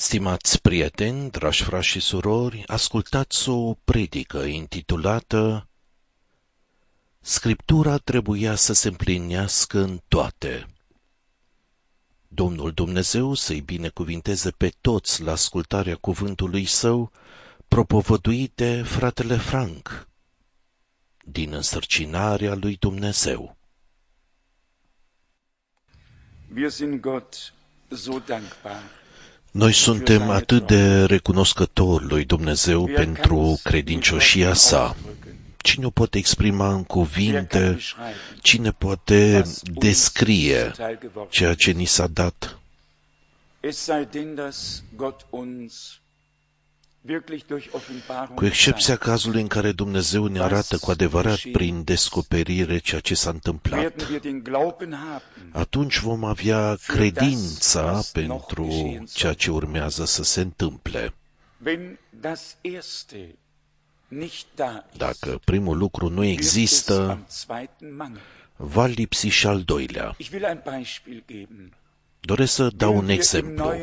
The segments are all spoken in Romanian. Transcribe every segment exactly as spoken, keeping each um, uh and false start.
Stimați prieteni, dragi frați și surori, ascultați o predică intitulată Scriptura trebuia să se împlinească în toate. Domnul Dumnezeu să-i binecuvinteze pe toți la ascultarea cuvântului său, propovăduit de fratele Frank, din însărcinarea lui Dumnezeu. Wir sind Gott so dankbar. Noi suntem atât de recunoscători lui Dumnezeu pentru credincioșia sa. Cine o poate exprima în cuvinte, cine poate descrie ceea ce ni s-a dat? Cu excepția cazului în care Dumnezeu ne arată cu adevărat prin descoperire ceea ce s-a întâmplat. Atunci vom avea credința pentru ceea ce urmează să se întâmple. Dacă primul lucru nu există, va lipsi și al doilea. Doresc să dau un exemplu.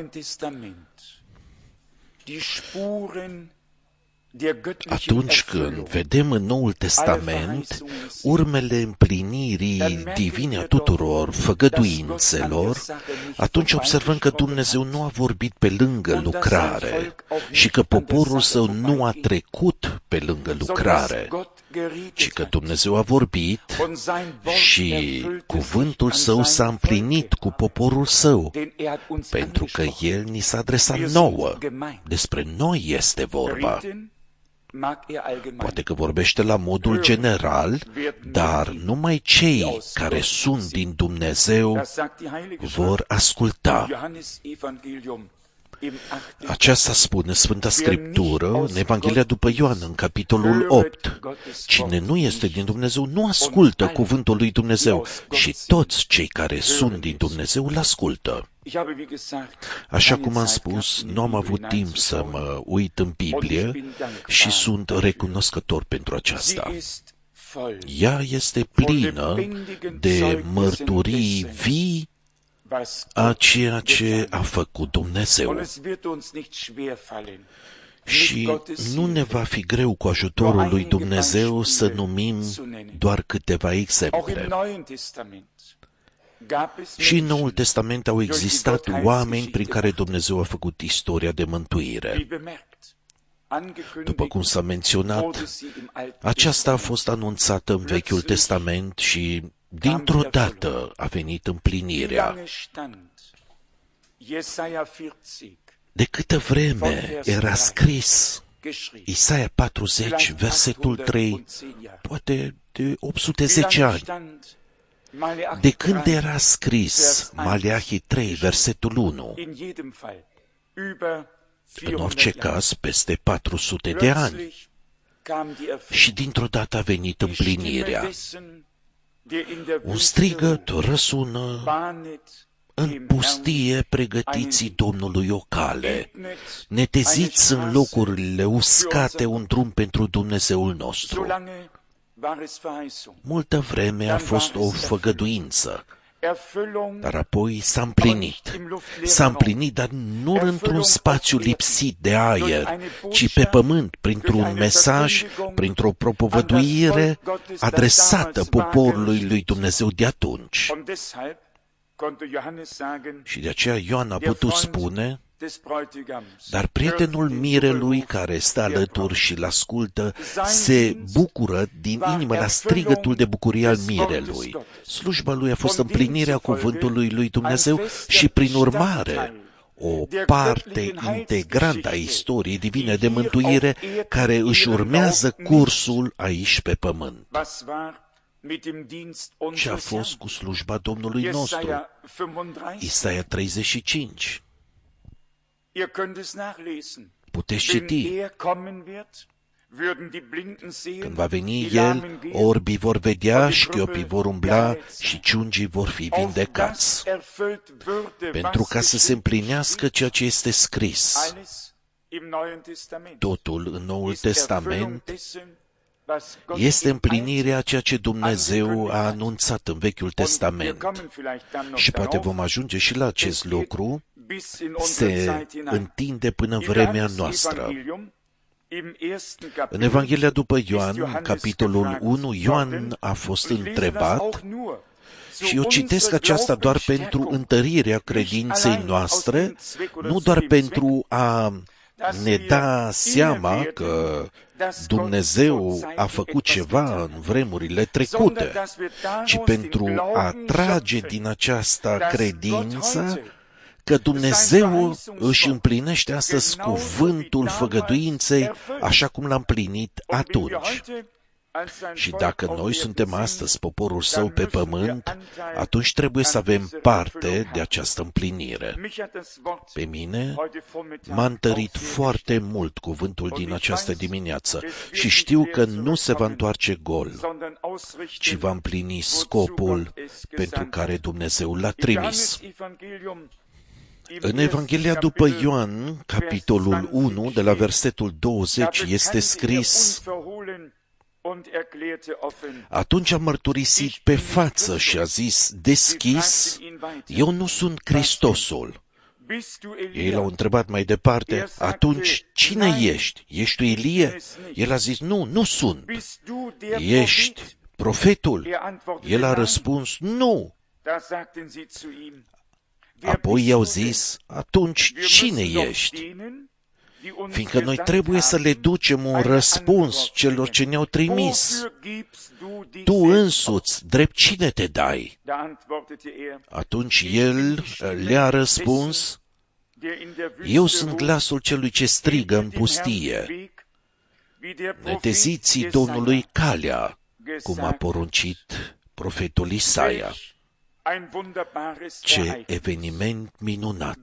Atunci când vedem în Noul Testament urmele împlinirii divine a tuturor făgăduințelor, atunci observăm că Dumnezeu nu a vorbit pe lângă lucrare și că poporul său nu a trecut pe lângă lucrare, ci că Dumnezeu a vorbit și cuvântul său s-a împlinit cu poporul său, pentru că el ni s-a adresat nouă. Despre noi este vorba. Poate că vorbește la modul general, dar numai cei care sunt din Dumnezeu vor asculta. Aceasta spune Sfânta Scriptură în Evanghelia după Ioan, în capitolul opt. Cine nu este din Dumnezeu nu ascultă cuvântul lui Dumnezeu și toți cei care sunt din Dumnezeu îl ascultă. Așa cum am spus, nu am avut timp să mă uit în Biblie și sunt recunoscător pentru aceasta. Ea este plină de mărturii vii a ceea ce a făcut Dumnezeu. Și nu ne va fi greu cu ajutorul lui Dumnezeu să numim doar câteva exemple. Și în Noul Testament au existat oameni prin care Dumnezeu a făcut istoria de mântuire. După cum s-a menționat, aceasta a fost anunțată în Vechiul Testament și dintr-o dată a venit împlinirea. De câtă vreme era scris Isaia patruzeci, versetul trei, poate de opt sute zece ani. De când era scris Maleahi trei, versetul unu, în orice caz peste patru sute de ani, și dintr-o dată a venit împlinirea. Un strigăt răsună: în pustie pregătiți Domnului o cale, neteziți în locurile uscate un drum pentru Dumnezeul nostru. Multă vreme a fost o făgăduință, dar apoi s-a împlinit. S-a împlinit, dar nu într-un spațiu lipsit de aer, ci pe pământ, printr-un mesaj, printr-o propovăduire adresată poporului lui Dumnezeu de atunci. Și de aceea Ioan a putut spune: dar prietenul mirelui care stă alături și l-ascultă se bucură din inimă la strigătul de bucurie al mirelui. Slujba lui a fost împlinirea cuvântului lui Dumnezeu și, prin urmare, o parte integrantă a istoriei divine de mântuire care își urmează cursul aici pe pământ. Ce a fost cu slujba Domnului nostru? Isaia treizeci și cinci. Puteți citi. Când va veni El, orbii vor vedea, șchiopii vor umbla și ciungii vor fi vindecați. Pentru ca să se împlinească ceea ce este scris. Totul în Noul Testament este împlinirea ceea ce Dumnezeu a anunțat în Vechiul Testament. Și poate vom ajunge și la acest lucru. se întinde până în vremea noastră. În Evanghelia după Ioan, capitolul unu, Ioan a fost întrebat, și eu citesc aceasta doar pentru întărirea credinței noastre, nu doar pentru a ne da seama că Dumnezeu a făcut ceva în vremurile trecute, ci pentru a trage din această credință că Dumnezeu își împlinește astăzi cuvântul făgăduinței așa cum l-a împlinit atunci. Și dacă noi suntem astăzi poporul său pe pământ, atunci trebuie să avem parte de această împlinire. Pe mine m-a întărit foarte mult cuvântul din această dimineață și știu că nu se va întoarce gol, ci va împlini scopul pentru care Dumnezeu l-a trimis. În Evanghelia după Ioan, capitolul unu, de la versetul douăzeci, este scris: atunci a mărturisit pe față și a zis deschis, eu nu sunt Hristosul. Ei l-au întrebat mai departe, atunci cine ești? Ești tu Ilie? El a zis, nu, nu sunt. Ești profetul? El a răspuns, nu. Apoi i-au zis, atunci cine ești? Fiindcă noi trebuie să le ducem un răspuns celor ce ne-au trimis. Tu însuți, drept cine te dai? Atunci el le-a răspuns, eu sunt glasul celui ce strigă în pustie. Neteziți Domnului calea, cum a poruncit profetul Isaia. Ce eveniment minunat!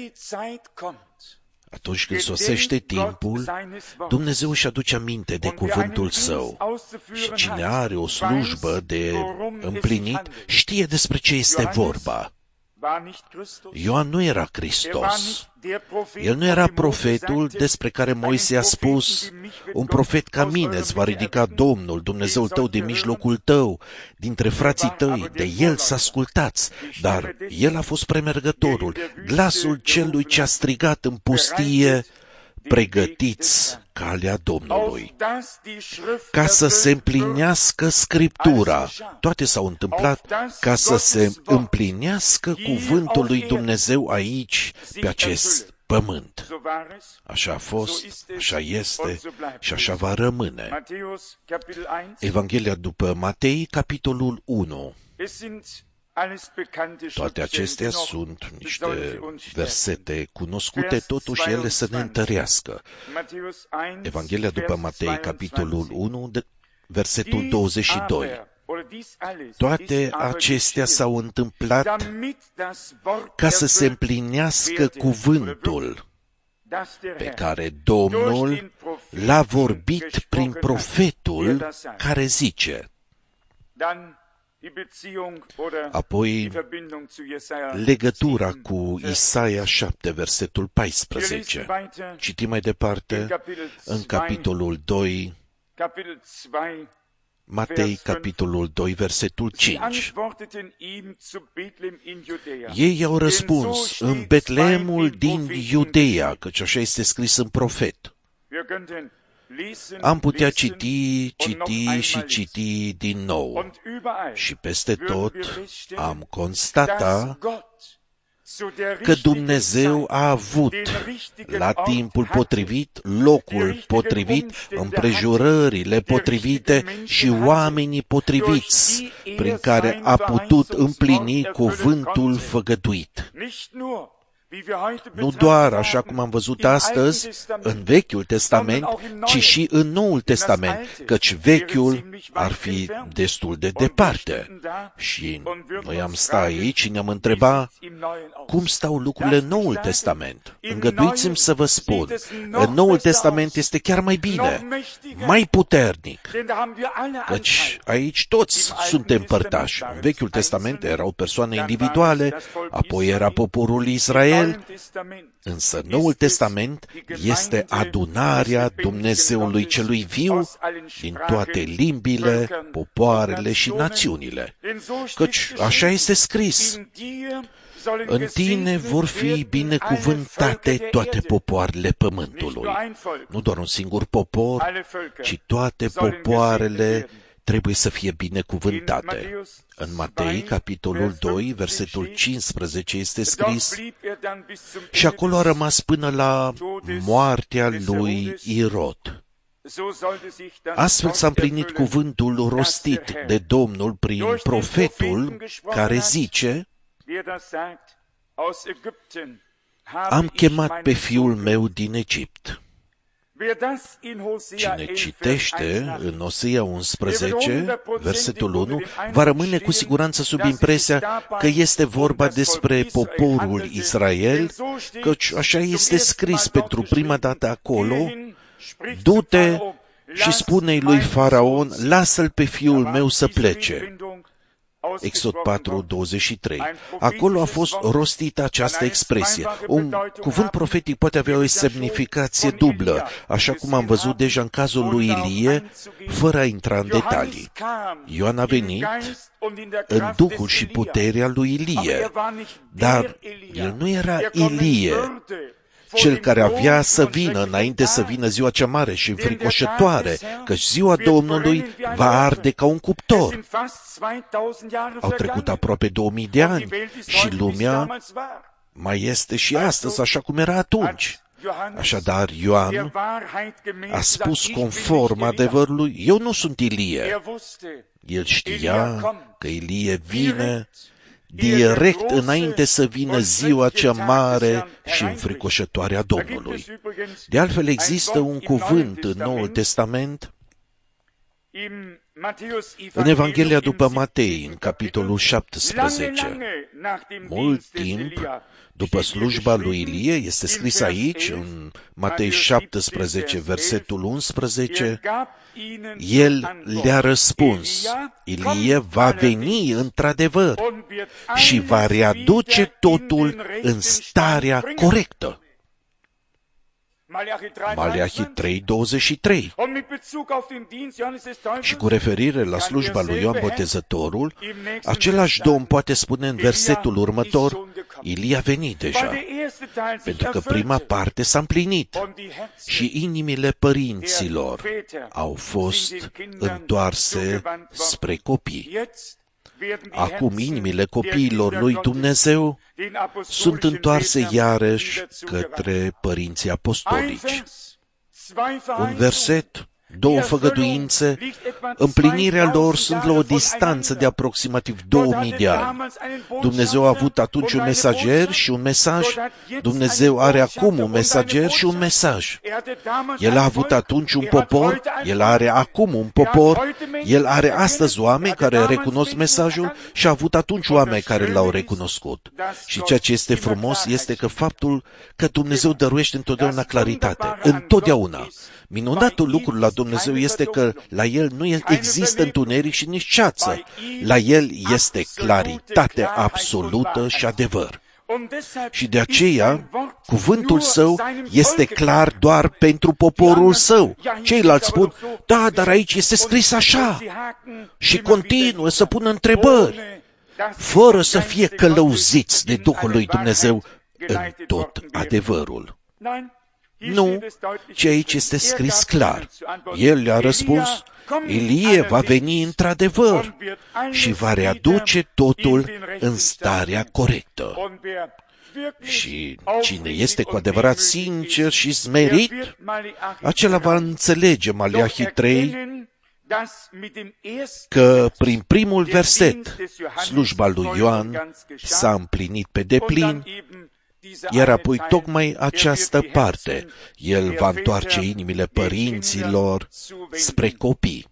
Atunci când sosește timpul, Dumnezeu își aduce aminte de cuvântul său și cine are o slujbă de împlinit știe despre ce este vorba. Ioan nu era Hristos. El nu era profetul despre care Moise a spus, un profet ca mine îți va ridica Domnul, Dumnezeul tău din mijlocul tău, dintre frații tăi, de el să ascultați, dar el a fost premergătorul, glasul celui ce a strigat în pustie, pregătiți calea Domnului. Ca să se împlinească Scriptura, toate s-au întâmplat ca să se împlinească cuvântul lui Dumnezeu aici, pe acest pământ. Așa a fost, așa este și așa va rămâne. Evanghelia după Matei, capitolul unu. Toate acestea sunt niște versete cunoscute, totuși ele să ne întărească. Evanghelia după Matei, capitolul unu, versetul douăzeci și doi. Toate acestea s-au întâmplat ca să se împlinească cuvântul pe care Domnul l-a vorbit prin profetul care zice. Apoi, legătura cu Isaia șapte, versetul paisprezece. Citim mai departe în capitolul doi, Matei, capitolul doi, versetul cinci. Ei au răspuns, în Betleemul din Iudeea, căci așa este scris în profet. Am putea citi, citi și citi din nou. Și peste tot am constatat că Dumnezeu a avut la timpul potrivit, locul potrivit, împrejurările potrivite și oamenii potriviți, prin care a putut împlini cuvântul făgăduit. Nu doar, așa cum am văzut astăzi, în Vechiul Testament, ci și în Noul Testament, căci Vechiul ar fi destul de departe. Și noi am stat aici și ne-am întrebat cum stau lucrurile în Noul Testament. Îngăduiți-mi să vă spun, în Noul Testament este chiar mai bine, mai puternic, căci aici toți suntem părtași. În Vechiul Testament erau persoane individuale, apoi era poporul Israel, însă Noul Testament este adunarea Dumnezeului celui viu din toate limbile, popoarele și națiunile. Căci așa este scris, În tine vor fi binecuvântate toate popoarele pământului. Nu doar un singur popor, ci toate popoarele trebuie să fie binecuvântate. În Matei, capitolul doi, versetul cincisprezece, este scris: și acolo a rămas până la moartea lui Irod. Astfel s-a împlinit cuvântul rostit de Domnul prin profetul care zice: am chemat pe fiul meu din Egipt. Cine citește în Osea unsprezece, versetul unu, va rămâne cu siguranță sub impresia că este vorba despre poporul Israel, căci așa este scris pentru prima dată acolo: du-te și spune-i lui Faraon, lasă-l pe fiul meu să plece. Exod patru, douăzeci și trei. Acolo a fost rostită această expresie. Un cuvânt profetic poate avea o semnificație dublă, așa cum am văzut deja în cazul lui Ilie, fără a intra în detalii. Ioan a venit în duhul și puterea lui Ilie, dar el nu era Ilie, cel care avea să vină înainte să vină ziua cea mare și înfricoșătoare, căci ziua Domnului va arde ca un cuptor. Au trecut aproape două mii de ani și lumea mai este și astăzi așa cum era atunci. Așadar, Ioan a spus conform adevărului: eu nu sunt Ilie. El știa că Ilie vine direct înainte să vină ziua cea mare și înfricoșătoare a Domnului. De altfel, există un cuvânt în Noul Testament, în Evanghelia după Matei, în capitolul șaptesprezece. Mult timp după slujba lui Ilie, este scris aici, în Matei șaptesprezece, versetul unsprezece, el le-a răspuns: Ilie va veni într-adevăr și va readuce totul în starea corectă. Maleahi trei, douăzeci și trei. Și cu referire la slujba lui Ioan Botezătorul, același Domn poate spune în versetul următor: Ilie a venit deja, pentru că prima parte s-a împlinit și inimile părinților au fost întoarse spre copii. Acum inimile copiilor lui Dumnezeu sunt întoarse iarăși către părinții apostolici. Un verset, două făgăduințe, împlinirea lor sunt la o distanță de aproximativ două mii de ani. Dumnezeu a avut atunci un mesager și un mesaj, Dumnezeu are acum un mesager și un mesaj. El a avut atunci un popor, El are acum un popor, El are astăzi oameni care recunosc mesajul și a avut atunci oameni care l-au recunoscut. Și ceea ce este frumos este că faptul că Dumnezeu dăruiește întotdeauna claritate, întotdeauna. Minunatul lucru la Dumnezeu este că la El nu există întuneric și nici ceață. La El este claritate absolută și adevăr. Și de aceea, cuvântul Său este clar doar pentru poporul Său. Ceilalți spun: da, dar aici este scris așa. Și continuă să pună întrebări, fără să fie călăuziți de Duhul lui Dumnezeu în tot adevărul. Nu, ci aici este scris clar. El le-a răspuns: Ilie va veni într-adevăr și va readuce totul în starea corectă. Și cine este cu adevărat sincer și smerit, acela va înțelege, Maleahi trei, că prin primul verset slujba lui Ioan s-a împlinit pe deplin, iar apoi tocmai această parte, el va întoarce inimile părinților spre copii.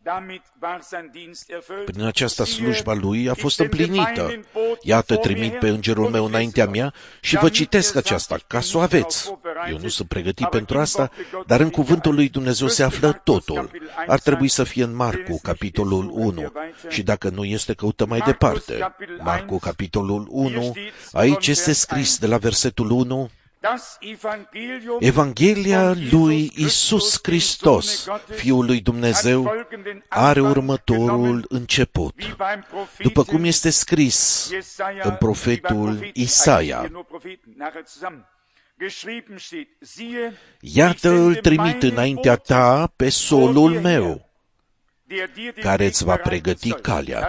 Prin aceasta slujba lui a fost împlinită. Iată, trimit pe îngerul meu înaintea mea și vă citesc aceasta, ca să o aveți. Eu nu sunt pregătit pentru asta, dar în cuvântul lui Dumnezeu se află totul. Ar trebui să fie în Marcu, capitolul unu, și dacă nu este, căută mai departe. Marcu, capitolul unu, aici este scris de la versetul unu: Evanghelia lui Iisus Hristos, Fiul lui Dumnezeu, are următorul început. După cum este scris în profetul Isaia: Iată, îl trimit înaintea ta pe solul meu, care îți va pregăti calea.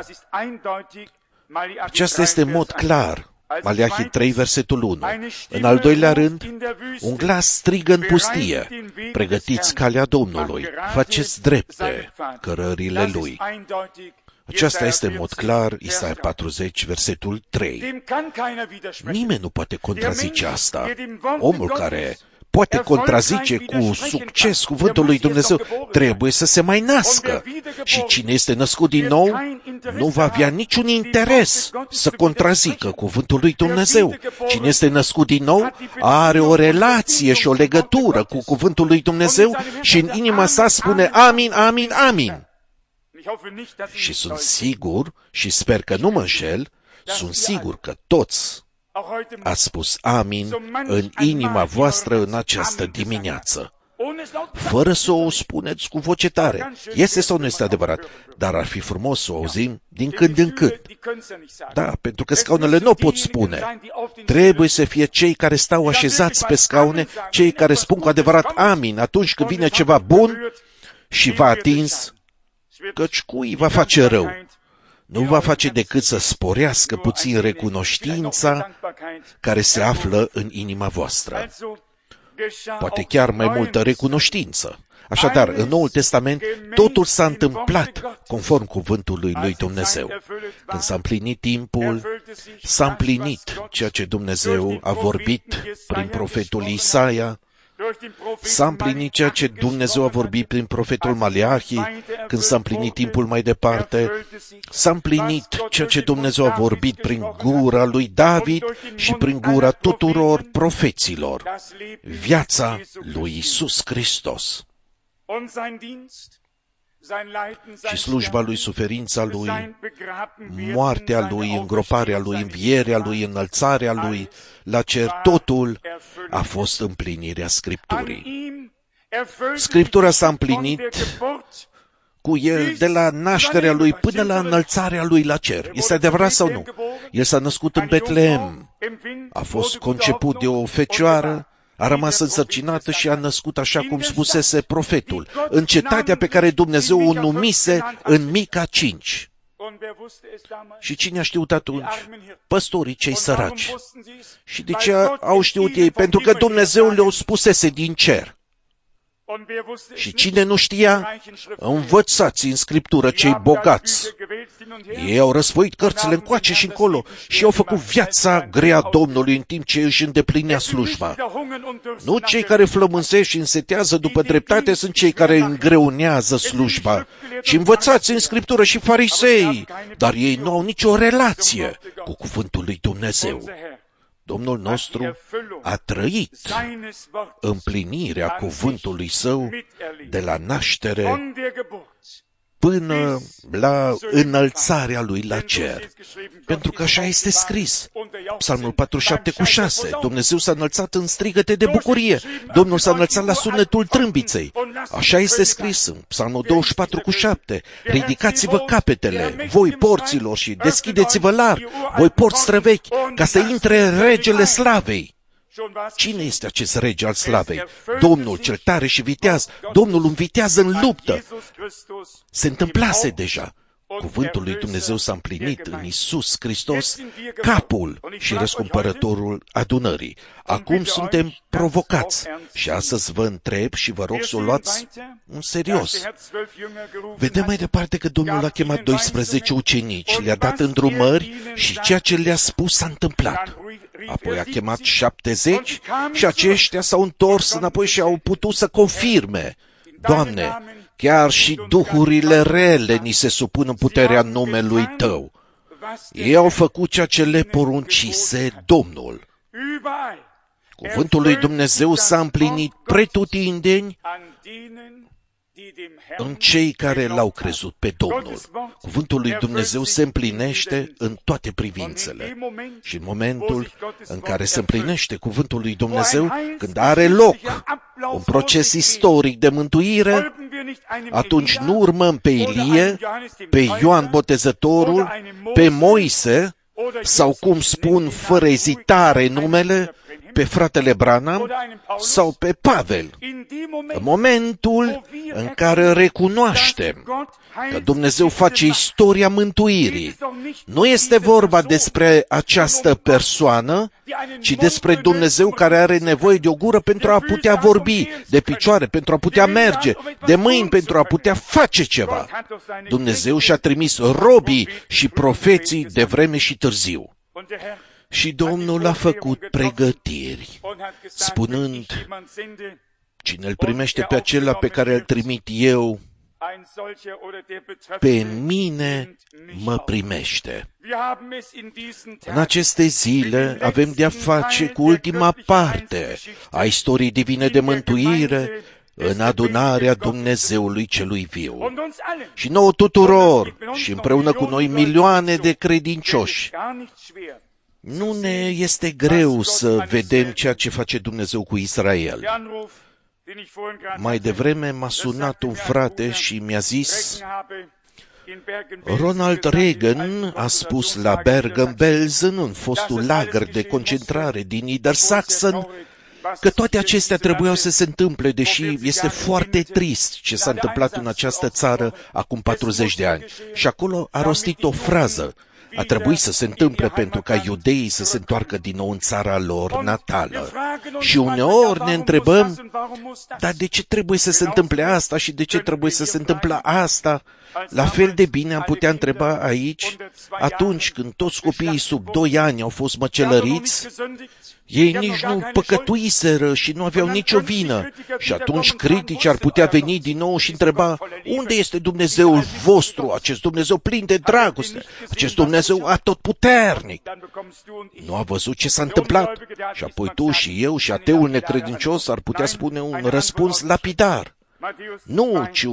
Aceasta este în mod clar Maleahi trei, versetul unu. În al doilea rând, un glas strigă în pustie: pregătiți calea Domnului, faceți drepte cărările Lui. Aceasta este în mod clar Isaia patruzeci, versetul trei. Nimeni nu poate contrazice asta. Omul care poate contrazice cu succes cuvântul lui Dumnezeu trebuie să se mai nască. Și cine este născut din nou nu va avea niciun interes să contrazică cuvântul lui Dumnezeu. Cine este născut din nou are o relație și o legătură cu cuvântul lui Dumnezeu și în inima sa spune amin, amin, amin. Și sunt sigur, și sper că nu mă înșel, sunt sigur că toți ați spus amin în inima voastră în această dimineață, fără să o spuneți cu voce tare. Este sau nu este adevărat? Dar ar fi frumos să o auzim din când în când. Da, pentru că scaunele nu o pot spune. Trebuie să fie cei care stau așezați pe scaune, cei care spun cu adevărat amin atunci când vine ceva bun și v-a atins, căci cui va face rău? Nu va face decât să sporească puțin recunoștința care se află în inima voastră. Poate chiar mai multă recunoștință. Așadar, în Noul Testament, totul s-a întâmplat conform cuvântului lui Dumnezeu. Când s-a împlinit timpul, s-a împlinit ceea ce Dumnezeu a vorbit prin profetul Isaia, s-a împlinit ceea ce Dumnezeu a vorbit prin profetul Maleahi, când s-a împlinit timpul mai departe, s-a împlinit ceea ce Dumnezeu a vorbit prin gura lui David și prin gura tuturor profeților, viața lui Iisus Hristos. Și slujba lui, suferința lui, moartea lui, îngroparea lui, învierea lui, înălțarea lui la cer, totul a fost împlinirea Scripturii. Scriptura s-a împlinit cu el de la nașterea lui până la înălțarea lui la cer. Este adevărat sau nu? El s-a născut în Betlehem, a fost conceput de o fecioară, a rămas însărcinată și a născut așa cum spusese profetul, în cetatea pe care Dumnezeu o numise în Mica cinci. Și cine a știut atunci? Păstorii cei săraci. Și de ce au știut ei? Pentru că Dumnezeu le-o spusese din cer. Și cine nu știa? Învățați în Scriptură cei bogați. Ei au răsfoit cărțile încoace și încolo și au făcut viața grea Domnului în timp ce își îndeplinea slujba. Nu cei care flămânzesc și însetează după dreptate sunt cei care îngreunează slujba, ci învățați în Scriptură și farisei, dar ei nu au nicio relație cu cuvântul lui Dumnezeu. Domnul nostru a trăit împlinirea cuvântului Său de la naștere până la înălțarea Lui la cer. Pentru că așa este scris. Psalmul patruzeci și șapte cu șase. Dumnezeu s-a înălțat în strigăte de bucurie. Domnul s-a înălțat la sunetul trâmbiței. Așa este scris în Psalmul douăzeci și patru cu șapte. Ridicați-vă capetele, voi porților, și deschideți-vă larg, voi porți străvechi, ca să intre regele slavei. Cine este acest rege al slavei? Domnul cel tare și viteaz. Domnul învitează în luptă. Se întâmplase deja. Cuvântul lui Dumnezeu s-a împlinit în Iisus Hristos, capul și răscumpărătorul adunării. Acum suntem provocați și astăzi vă întreb și vă rog să o luați în serios. Vedem mai departe că Domnul a chemat doisprezece ucenici, le-a dat îndrumări și ceea ce le-a spus s-a întâmplat. Apoi a chemat șaptezeci și aceștia s-au întors înapoi și au putut să confirme: Doamne, chiar și duhurile rele ni se supun în puterea numelui Tău. Ei au făcut ceea ce le poruncise Domnul. Cuvântul lui Dumnezeu s-a împlinit pretutindeni în cei care l-au crezut pe Domnul. Cuvântul lui Dumnezeu se împlinește în toate privințele. Și în momentul în care se împlinește cuvântul lui Dumnezeu, când are loc un proces istoric de mântuire, atunci nu urmăm pe Ilie, pe Ioan Botezătorul, pe Moise, sau cum spun fără ezitare numele, pe fratele Branham sau pe Pavel. În momentul în care recunoaștem că Dumnezeu face istoria mântuirii, nu este vorba despre această persoană, ci despre Dumnezeu care are nevoie de o gură pentru a putea vorbi, de picioare pentru a putea merge, de mâini pentru a putea face ceva. Dumnezeu și-a trimis robii și profeții de vreme și târziu. Și Domnul a făcut pregătiri, spunând, cine îl primește pe acela pe care îl trimit eu, pe mine mă primește. În aceste zile avem de-a face cu ultima parte a istoriei divine de mântuire în adunarea Dumnezeului celui viu. Și nouă tuturor, și împreună cu noi milioane de credincioși, nu ne este greu să vedem ceea ce face Dumnezeu cu Israel. Mai devreme m-a sunat un frate și mi-a zis, Ronald Reagan a spus la Bergen-Belsen, în fostul lagăr de concentrare din Niedersachsen, că toate acestea trebuiau să se întâmple, deși este foarte trist ce s-a întâmplat în această țară acum patruzeci de ani. Și acolo a rostit o frază. A trebuit să se întâmple pentru ca iudeii să se întoarcă din nou în țara lor natală. Și uneori ne întrebăm, dar de ce trebuie să se întâmple asta și de ce trebuie să se întâmple asta? La fel de bine am putea întreba aici, atunci când toți copiii sub doi ani au fost măcelăriți, ei nici nu păcătuiseră și nu aveau nicio vină. Și atunci critici ar putea veni din nou și întreba, unde este Dumnezeul vostru, acest Dumnezeu plin de dragoste, acest Dumnezeu atotputernic? Nu a văzut ce s-a întâmplat? Și apoi tu și eu și ateul necredincios ar putea spune un răspuns lapidar. Nu, ci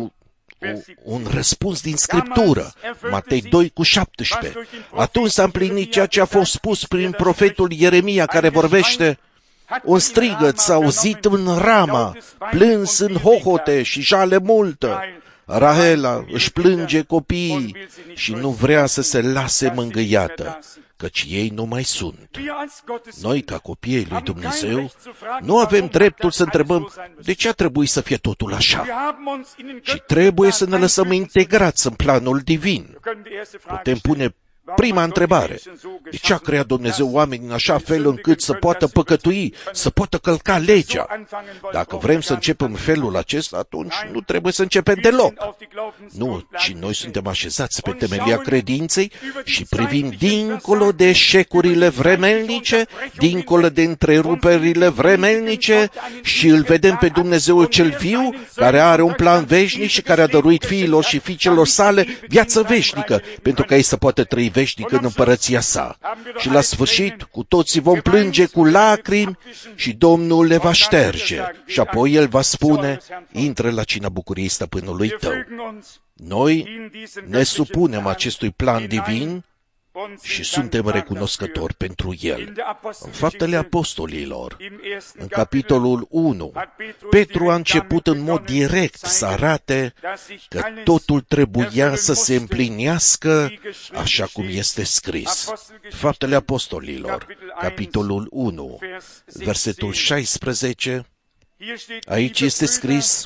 un răspuns din Scriptură, Matei doi cu șaptesprezece. Atunci s-a împlinit ceea ce a fost spus prin profetul Ieremia, care vorbește, un strigăt s-a auzit în Rama, plâns în hohote și jale multă. Rahela își plânge copiii și nu vrea să se lase mângâiată, căci ei nu mai sunt. Noi, ca copiii lui Dumnezeu, nu avem dreptul să întrebăm de ce a trebuit să fie totul așa, ci trebuie să ne lăsăm integrați în planul divin. Putem pune prima întrebare. De ce a creat Dumnezeu oamenii în așa fel încât să poată păcătui, să poată călca legea? Dacă vrem să începem în felul acesta, atunci nu trebuie să începem deloc. Nu, ci noi suntem așezați pe temelia credinței și privim dincolo de eșecurile vremelnice, dincolo de întreruperile vremelnice și îl vedem pe Dumnezeul cel viu, care are un plan veșnic și care a dăruit fiilor și fiicelor sale viață veșnică, pentru ca ei să poată trăi veșnic în împărăția sa. Și la sfârșit, cu toții vom plânge cu lacrimi și Domnul le va șterge. Și apoi El va spune, intră la cina bucuriei stăpânului tău. Noi ne supunem acestui plan divin și suntem recunoscători pentru el. În Faptele Apostolilor, în capitolul unu, Petru a început în mod direct să arate că totul trebuia să se împlinească așa cum este scris. Faptele Apostolilor, capitolul unu, versetul șaisprezece, aici este scris,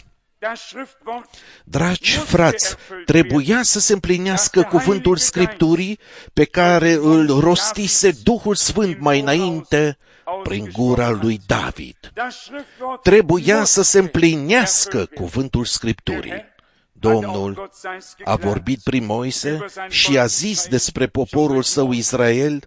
dragi frați, trebuia să se împlinească cuvântul Scripturii pe care îl rostise Duhul Sfânt mai înainte prin gura lui David. Trebuia să se împlinească cuvântul Scripturii. Domnul a vorbit prin Moise și a zis despre poporul său Israel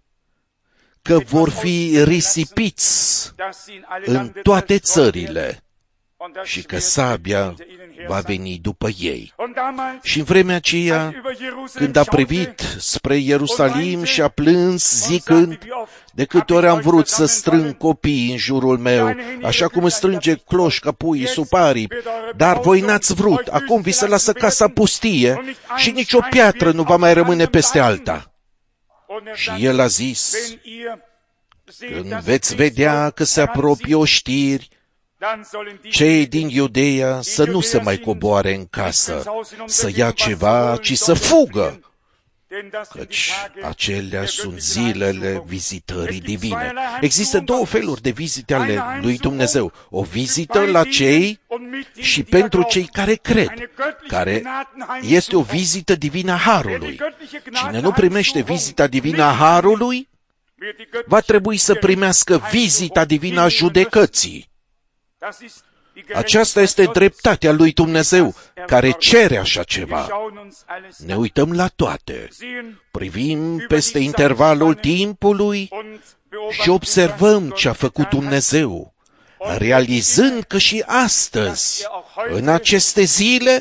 că vor fi risipiți în toate țările și că sabia va veni după ei. Și în vremea aceea, când a privit spre Ierusalim și a plâns zicând, de câte ori am vrut să strâng copiii în jurul meu, așa cum îți strânge cloșca puii sub aripi, dar voi n-ați vrut, acum vi se lasă casa pustie și nicio piatră nu va mai rămâne peste alta. Și el a zis, când veți vedea că se apropie oștiri, cei din Iudeea să nu se mai coboare în casă, să ia ceva, ci să fugă, căci acelea sunt zilele vizitării divine. Există două feluri de vizite ale lui Dumnezeu. O vizită la cei și pentru cei care cred, care este o vizită divină a Harului. Cine nu primește vizita divină a Harului, va trebui să primească vizita divină a judecății. Aceasta este dreptatea lui Dumnezeu, care cere așa ceva. Ne uităm la toate, privim peste intervalul timpului și observăm ce a făcut Dumnezeu, realizând că și astăzi, în aceste zile,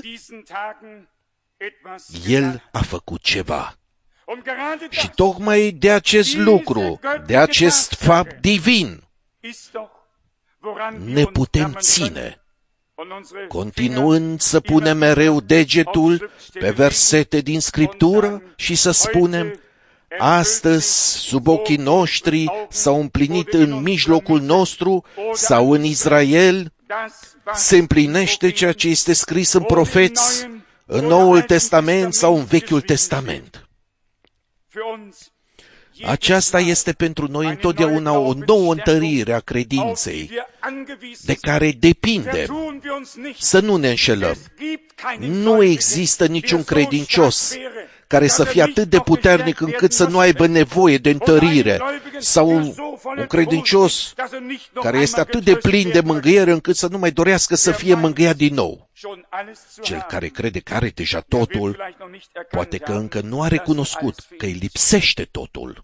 El a făcut ceva. Și tocmai de acest lucru, de acest fapt divin, ne putem ține, continuând să punem mereu degetul pe versete din Scriptură și să spunem, astăzi, sub ochii noștri, s-au împlinit în mijlocul nostru sau în Israel, se împlinește ceea ce este scris în profeți, în Noul Testament sau în Vechiul Testament. Aceasta este pentru noi întotdeauna o nouă întărire a credinței, de care depindem. Să nu ne înșelăm. Nu există niciun credincios care să fie atât de puternic încât să nu aibă nevoie de întărire, sau un credincios care este atât de plin de mângâiere încât să nu mai dorească să fie mângâiat din nou. Cel care crede că are deja totul, poate că încă nu a recunoscut că îi lipsește totul.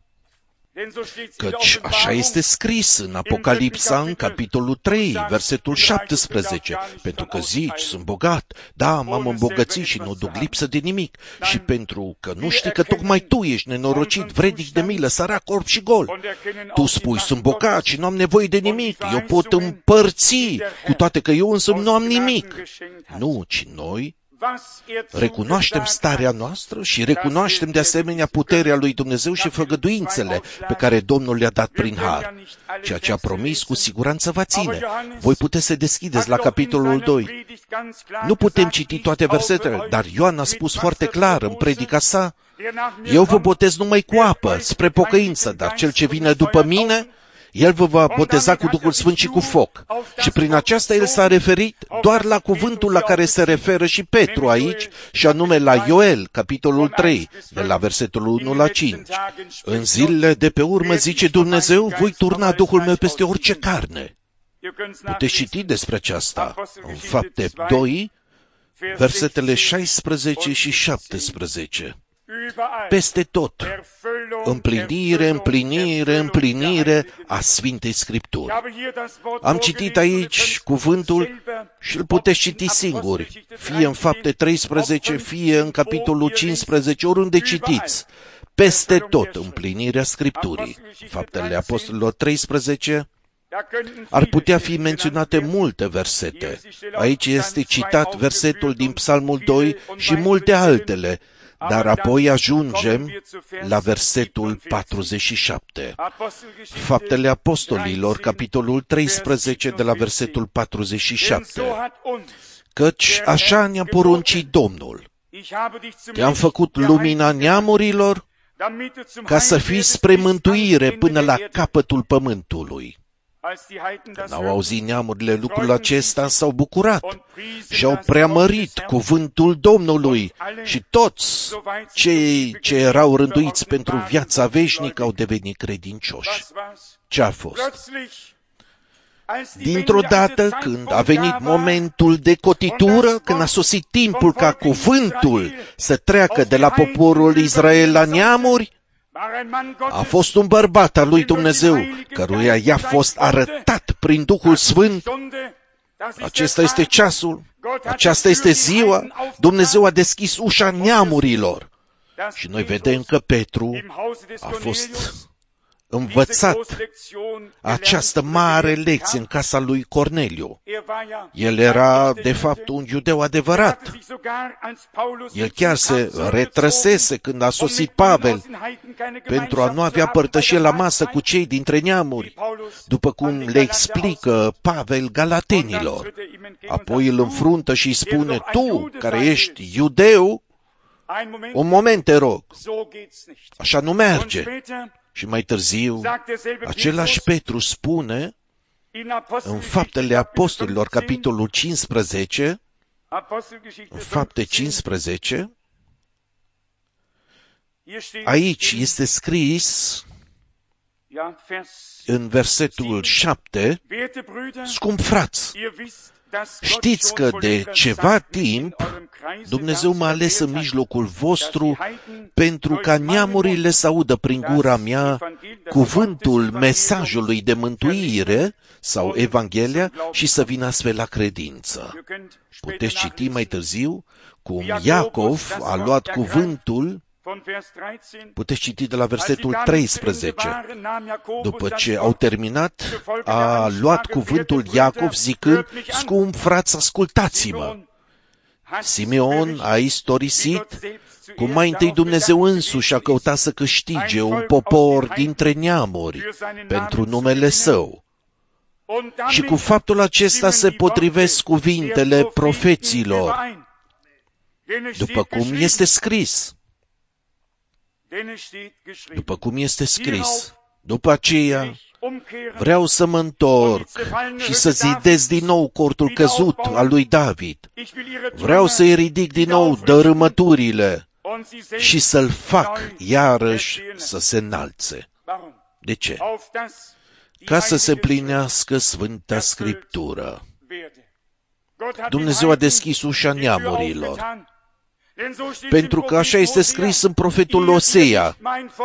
Căci așa este scris în Apocalipsa, în capitolul trei, versetul șaptesprezece, pentru că zici, sunt bogat, da, m-am îmbogățit și nu duc lipsă de nimic, și pentru că nu știi că tocmai tu ești nenorocit, vrednic de milă, sărac, orb și gol. Tu spui, sunt bogat și nu am nevoie de nimic, eu pot împărți, cu toate că eu însă nu am nimic. Nu, ci noi recunoaștem starea noastră și recunoaștem de asemenea puterea lui Dumnezeu și făgăduințele pe care Domnul le-a dat prin har. Ceea ce a promis cu siguranță va ține. Voi puteți să deschideți la capitolul doi. Nu putem citi toate versetele, dar Ioan a spus foarte clar în predica sa, eu vă botez numai cu apă, spre pocăință, dar cel ce vine după mine, El vă va boteza cu Duhul Sfânt și cu foc. Și prin aceasta el s-a referit doar la cuvântul la care se referă și Petru aici, și anume la Ioel, capitolul trei, de la versetul unu la cinci. În zilele de pe urmă, zice Dumnezeu, voi turna Duhul meu peste orice carne. Puteți citi despre aceasta în Fapte doi, versetele șaisprezece și șaptesprezece. Peste tot, împlinire, împlinire, împlinire a Sfintei Scripturi. Am citit aici cuvântul și îl puteți citi singuri, fie în Fapte treisprezece, fie în capitolul cincisprezece, oriunde citiți. Peste tot împlinirea Scripturii. Faptele Apostolilor treisprezece, ar putea fi menționate multe versete. Aici este citat versetul din Psalmul doi și multe altele, dar apoi ajungem la versetul patruzeci și șapte. Faptele Apostolilor, capitolul treisprezece, de la versetul patruzeci și șapte. Căci așa ne-a poruncit Domnul. Te-am făcut lumina neamurilor ca să fii spre mântuire până la capătul pământului. Când au auzit neamurile lucrul acesta, s-au bucurat și au preamărit cuvântul Domnului și toți cei ce erau rânduiți pentru viața veșnică au devenit credincioși. Ce a fost? Dintr-o dată, când a venit momentul de cotitură, când a sosit timpul ca cuvântul să treacă de la poporul Israel la neamuri, a fost un bărbat al lui Dumnezeu, căruia i-a fost arătat prin Duhul Sfânt Acesta este ceasul, aceasta este ziua, Dumnezeu a deschis ușa neamurilor. Și noi vedem că Petru a fost învățat această mare lecție în casa lui Corneliu. El era, de fapt, un iudeu adevărat. El chiar se retrăsese când a sosit Pavel pentru a nu avea părtășie la masă cu cei dintre neamuri, după cum le explică Pavel galatenilor. Apoi îl înfruntă și îi spune: tu, care ești iudeu, un moment te rog, așa nu merge. Și mai târziu, același Petru spune în Faptele Apostolilor, capitolul cincisprezece, în Fapte cincisprezece, aici este scris în versetul șapte: scump frați, știți că de ceva timp Dumnezeu m-a ales în mijlocul vostru pentru ca neamurile să audă prin gura mea cuvântul mesajului de mântuire sau Evanghelia și să vină astfel la credință. Puteți citi mai târziu cum Iacov a luat cuvântul. Puteți citi de la versetul treisprezece. După ce au terminat, a luat cuvântul Iacov zicând: scump frați, ascultați-mă. Simeon a istorisit cum mai întâi Dumnezeu însuși a căutat să câștige un popor dintre neamuri pentru numele Său. Și cu faptul acesta se potrivesc cuvintele profeților, după cum este scris. După cum este scris, după aceea vreau să mă întorc și să zidez din nou cortul căzut al lui David. Vreau să-i ridic din nou dărâmăturile și să-l fac iarăși să se înalțe. De ce? Ca să se plinească Sfânta Scriptură. Dumnezeu a deschis ușa neamurilor. Pentru că așa este scris în profetul Osea: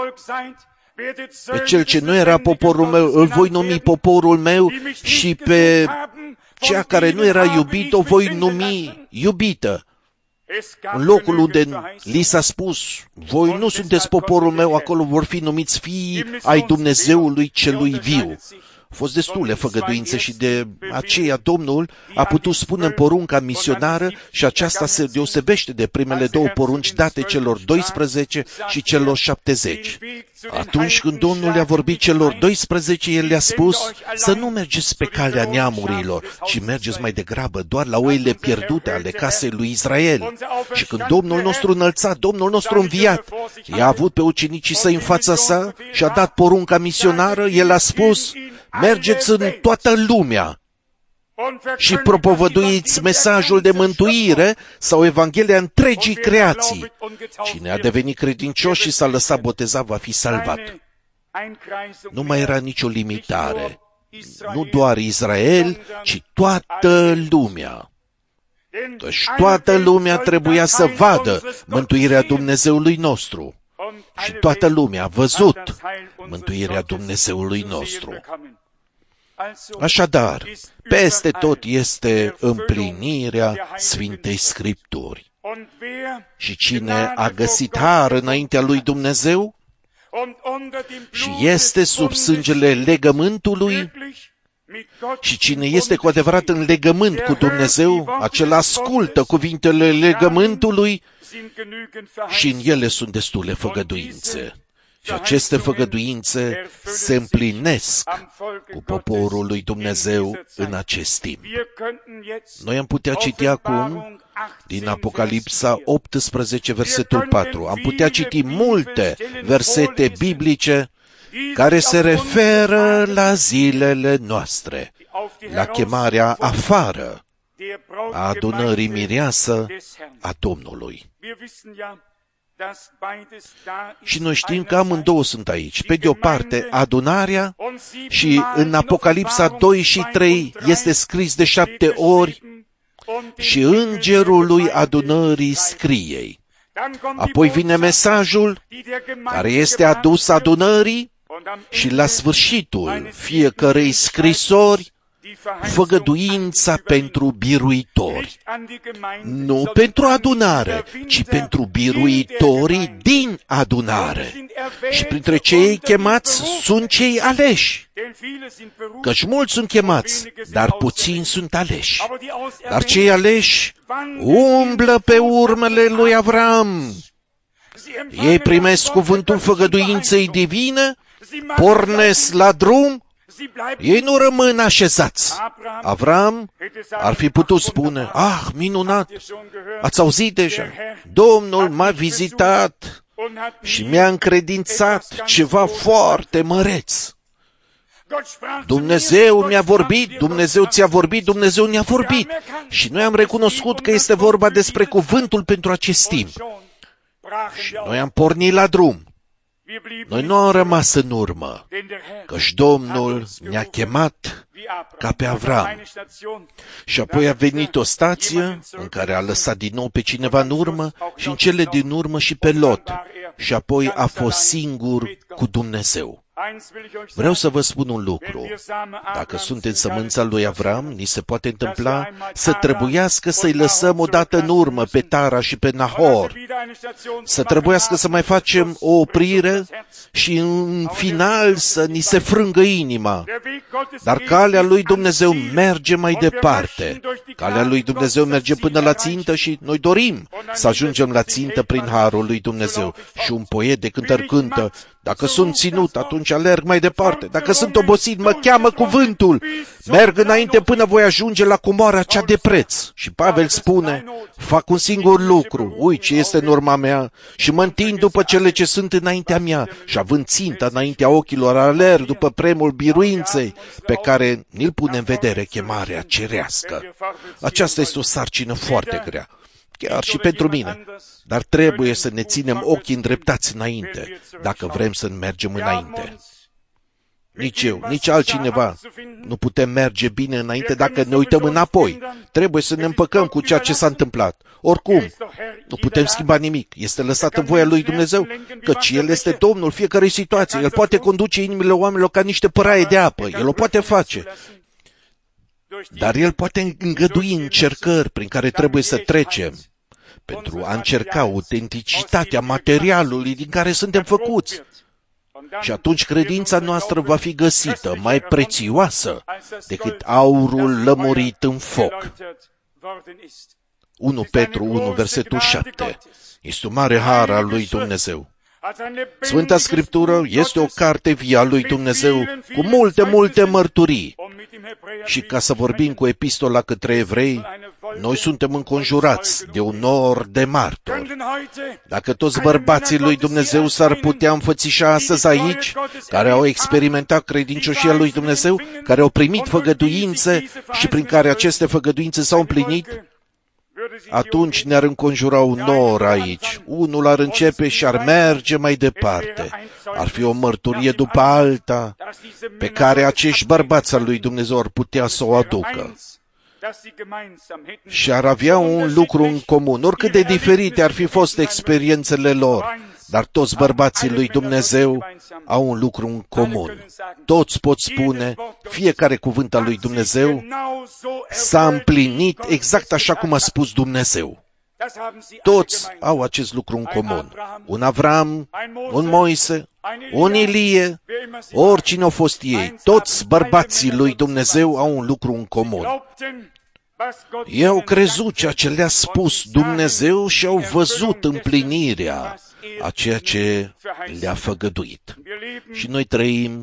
pe cel ce nu era poporul meu îl voi numi poporul meu și pe cea care nu era iubit o voi numi iubită. În locul unde li s-a spus: voi nu sunteți poporul meu, acolo vor fi numiți fii ai Dumnezeului celui viu. Au fost destule făgăduințe și de aceea Domnul a putut spune în porunca misionară, și aceasta se deosebește de primele două porunci date celor doisprezece și celor șaptezeci. Atunci când Domnul le-a vorbit celor doisprezece, El le-a spus să nu mergeți pe calea neamurilor, ci mergeți mai degrabă doar la oile pierdute ale casei lui Israel. Și când Domnul nostru înălțat, Domnul nostru înviat, i-a avut pe ucenicii săi în fața sa și a dat porunca misionară, El a spus: mergeți în toată lumea și propovăduiți mesajul de mântuire sau Evanghelia întregii creații. Cine a devenit credincios și s-a lăsat botezat va fi salvat. Nu mai era nicio limitare. Nu doar Israel, ci toată lumea. Deci toată lumea trebuia să vadă mântuirea Dumnezeului nostru. Și toată lumea a văzut mântuirea Dumnezeului nostru. Așadar, peste tot este împlinirea Sfintei Scripturi. Și cine a găsit har înaintea lui Dumnezeu și este sub sângele legământului, și cine este cu adevărat în legământ cu Dumnezeu, acela ascultă cuvintele legământului și în ele sunt destule făgăduințe. Și aceste făgăduințe se împlinesc cu poporul lui Dumnezeu în acest timp. Noi am putea citi acum din Apocalipsa optsprezece, versetul patru. Am putea citi multe versete biblice care se referă la zilele noastre, la chemarea afară a adunării mireasă a Domnului. Și noi știm că amândouă sunt aici. Pe de o parte, adunarea, și în Apocalipsa doi și trei este scris de șapte ori: și îngerul lui adunării scriei. Apoi vine mesajul care este adus adunării și la sfârșitul fiecărei scrisori făgăduința pentru biruitori, nu pentru adunare, ci pentru biruitorii din adunare. Și printre cei chemați sunt cei aleși, căci mulți sunt chemați, dar puțini sunt aleși. Dar cei aleși umblă pe urmele lui Avram. Ei primesc cuvântul făgăduinței divine, pornesc la drum, ei nu rămân așezați. Avram ar fi putut spune, ah, minunat, ați auzit deja, Domnul m-a vizitat și mi-a încredințat ceva foarte măreț. Dumnezeu mi-a vorbit, Dumnezeu ți-a vorbit, Dumnezeu ne-a vorbit. Și noi am recunoscut că este vorba despre cuvântul pentru acest timp. Și noi am pornit la drum. Noi nu am rămas în urmă, căci Domnul ne-a chemat ca pe Avram. Și apoi a venit o stație în care a lăsat din nou pe cineva în urmă și în cele din urmă și pe Lot. Și apoi a fost singur cu Dumnezeu. Vreau să vă spun un lucru. Dacă suntem sămânța lui Avram, ni se poate întâmpla să trebuiască să-i lăsăm odată în urmă pe Tara și pe Nahor, să trebuiască să mai facem o oprire și în final să ni se frângă inima. Dar calea lui Dumnezeu merge mai departe. Calea lui Dumnezeu merge până la țintă și noi dorim să ajungem la țintă prin harul lui Dumnezeu. Și un poet de cântări cântă, dacă sunt ținut, atunci alerg mai departe. Dacă sunt obosit, mă cheamă cuvântul. Merg înainte până voi ajunge la comoara cea de preț. Și Pavel spune, fac un singur lucru, ui ce este în urma mea și mă întind după cele ce sunt înaintea mea și având ținta înaintea ochilor, alerg după premiul biruinței pe care ni-l pune în vedere chemarea cerească. Aceasta este o sarcină foarte grea, chiar și pentru mine. Dar trebuie să ne ținem ochii îndreptați înainte, dacă vrem să mergem înainte. Nici eu, nici altcineva nu putem merge bine înainte dacă ne uităm înapoi. Trebuie să ne împăcăm cu ceea ce s-a întâmplat. Oricum, nu putem schimba nimic. Este lăsat în voia lui Dumnezeu, căci El este Domnul fiecărei situații. El poate conduce inimile oamenilor ca niște păraie de apă. El o poate face. Dar El poate îngădui încercări prin care trebuie să trecem pentru a încerca autenticitatea materialului din care suntem făcuți. Și atunci credința noastră va fi găsită mai prețioasă decât aurul lămurit în foc. unu Petru unu, versetul șapte. Este un mare har al lui Dumnezeu. Sfânta Scriptură este o carte vie a lui Dumnezeu cu multe, multe mărturii. Și ca să vorbim cu epistola către evrei, noi suntem înconjurați de un nor de martori. Dacă toți bărbații lui Dumnezeu s-ar putea înfățișa astăzi aici, care au experimentat credincioșia lui Dumnezeu, care au primit făgăduințe și prin care aceste făgăduințe s-au împlinit, atunci ne-ar înconjura un nor aici. Unul ar începe și ar merge mai departe. Ar fi o mărturie după alta pe care acești bărbați al lui Dumnezeu ar putea să o aducă. Și ar avea un lucru în comun, oricât de diferite ar fi fost experiențele lor, dar toți bărbații lui Dumnezeu au un lucru în comun. Toți pot spune, fiecare cuvânt al lui Dumnezeu s-a împlinit exact așa cum a spus Dumnezeu. Toți au acest lucru în comun. Un Avram, un Moise, un Ilie, oricine au fost ei, toți bărbații lui Dumnezeu au un lucru în comun. Ei au crezut ceea ce le-a spus Dumnezeu și au văzut împlinirea a ceea ce le-a făgăduit. Și noi trăim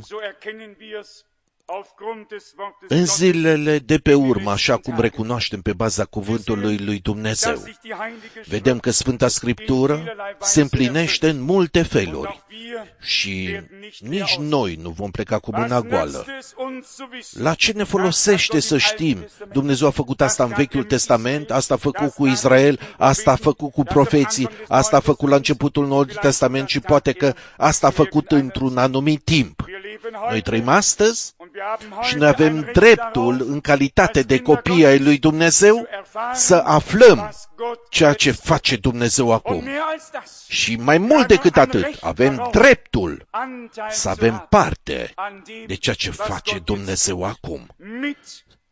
în zilele de pe urmă, așa cum recunoaștem pe baza cuvântului lui Dumnezeu. Vedem că Sfânta Scriptură se împlinește în multe feluri și nici noi nu vom pleca cu mâna goală. La ce ne folosește să știm? Dumnezeu a făcut asta în Vechiul Testament, asta a făcut cu Israel, asta a făcut cu profeții, asta a făcut la începutul Noului Testament și poate că asta a făcut într-un anumit timp. Noi trăim astăzi și noi avem dreptul, în calitate de copii ai lui Dumnezeu, să aflăm ceea ce face Dumnezeu acum. Și mai mult decât atât, avem dreptul să avem parte de ceea ce face Dumnezeu acum.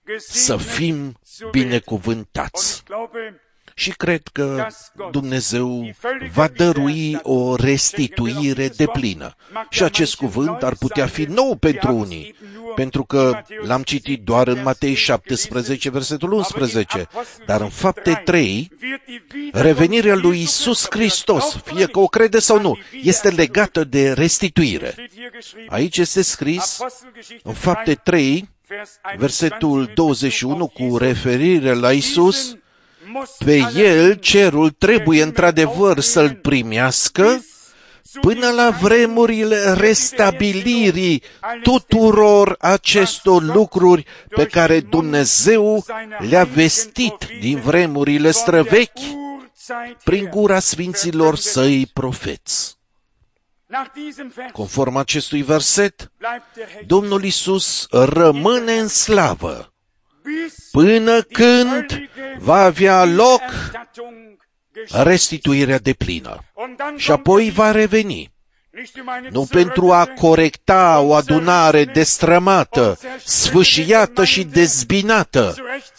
să fim binecuvântați. Și cred că Dumnezeu va dărui o restituire deplină. Și acest cuvânt ar putea fi nou pentru unii, pentru că l-am citit doar în Matei șaptesprezece, versetul unsprezece, dar în Fapte trei, revenirea lui Iisus Hristos, fie că o crede sau nu, este legată de restituire. Aici este scris, în Fapte trei, versetul douăzeci și unu, cu referire la Iisus, pe El cerul trebuie într-adevăr să-L primească până la vremurile restabilirii tuturor acestor lucruri pe care Dumnezeu le-a vestit din vremurile străvechi prin gura sfinților Săi profeți. Conform acestui verset, Domnul Iisus rămâne în slavă până când va avea loc restituirea deplină. Și apoi va reveni. Nu pentru a corecta o adunare destrămată, sfâșiată și dezbinată.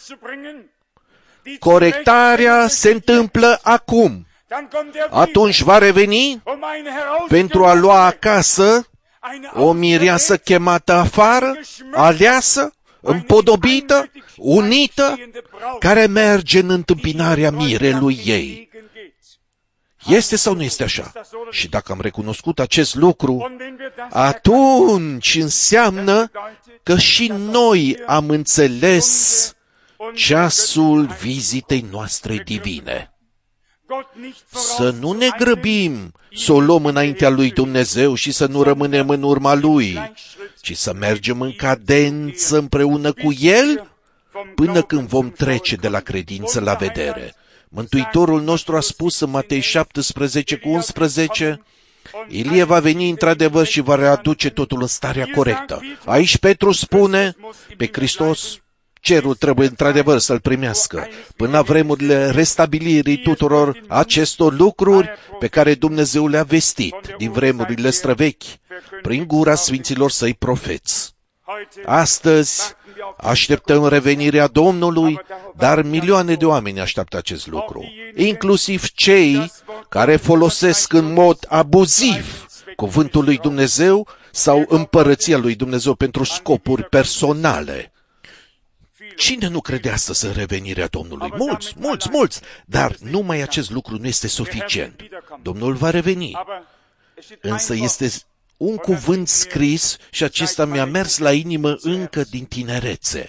Corectarea se întâmplă acum. Atunci va reveni pentru a lua acasă o mireasă chemată afară, aleasă, împodobită, unită, care merge în întâmpinarea mirelui ei. Este sau nu este așa? Și dacă am recunoscut acest lucru, atunci înseamnă că și noi am înțeles ceasul vizitei noastre divine. Să nu ne grăbim să o luăm înaintea lui Dumnezeu și să nu rămânem în urma lui, ci să mergem în cadență împreună cu El până când vom trece de la credință la vedere. Mântuitorul nostru a spus în Matei șaptesprezece cu unsprezece, Ilie va veni într-adevăr și va readuce totul în starea corectă. Aici Petru spune, pe Hristos cerul trebuie într-adevăr să-L primească până la vremurile restabilirii tuturor acestor lucruri pe care Dumnezeu le-a vestit din vremurile străvechi prin gura sfinților Săi profeți. Astăzi așteptăm revenirea Domnului, dar milioane de oameni așteaptă acest lucru, inclusiv cei care folosesc în mod abuziv cuvântul lui Dumnezeu sau împărăția lui Dumnezeu pentru scopuri personale. Cine nu crede astăzi în revenirea Domnului? Mulți, mulți, mulți! Dar numai acest lucru nu este suficient. Domnul va reveni. Însă este un cuvânt scris și acesta mi-a mers la inimă încă din tinerețe.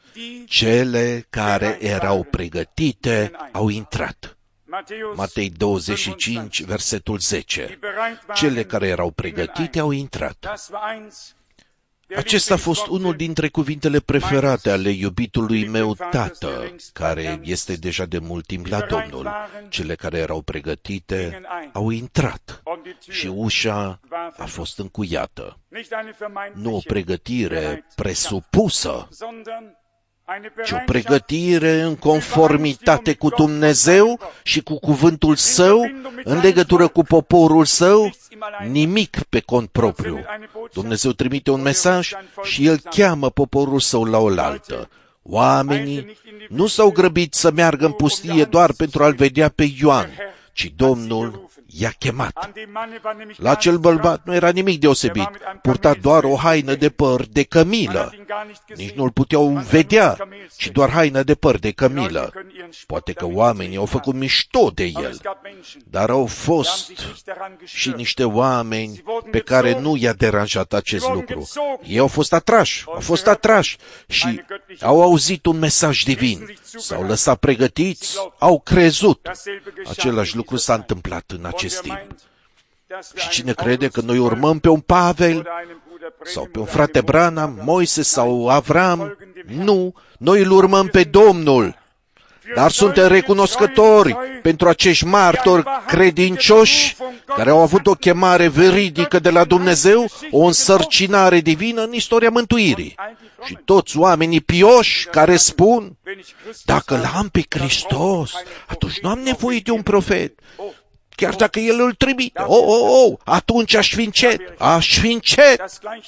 Cele care erau pregătite au intrat. Matei douăzeci și cinci, versetul zece. Cele care erau pregătite au intrat. Acesta a fost unul dintre cuvintele preferate ale iubitului meu tată, care este deja de mult timp la Domnul. Cele care erau pregătite au intrat și ușa a fost încuiată. Nu o pregătire presupusă, ci o pregătire în conformitate cu Dumnezeu și cu cuvântul Său, în legătură cu poporul Său, nimic pe cont propriu. Dumnezeu trimite un mesaj și El cheamă poporul Său la oaltă. Oamenii nu s-au grăbit să meargă în pustie doar pentru a-L vedea pe Ioan, ci Domnul i-a chemat. La acel bărbat nu era nimic deosebit, purta doar o haină de păr de cămilă. Nici nu-l puteau vedea, ci doar haină de păr de cămilă. Poate că oamenii au făcut mișto de el, dar au fost și niște oameni pe care nu i-a deranjat acest lucru. Ei au fost atrași, au fost atrași și au auzit un mesaj divin. S-au lăsat pregătiți, au crezut. Același lucru s-a întâmplat în acest timp. Și cine crede că noi urmăm pe un Pavel sau pe un frate Branham, Moise sau Avram, nu, noi îl urmăm pe Domnul. Dar suntem recunoscători pentru acești martori credincioși care au avut o chemare veridică de la Dumnezeu, o însărcinare divină în istoria mântuirii. Și toți oamenii pioși care spun, dacă l-am pe Hristos, atunci nu am nevoie de un profet. Chiar dacă El îl trimite, oh, oh, oh, atunci aș fi încet, aș fi încet.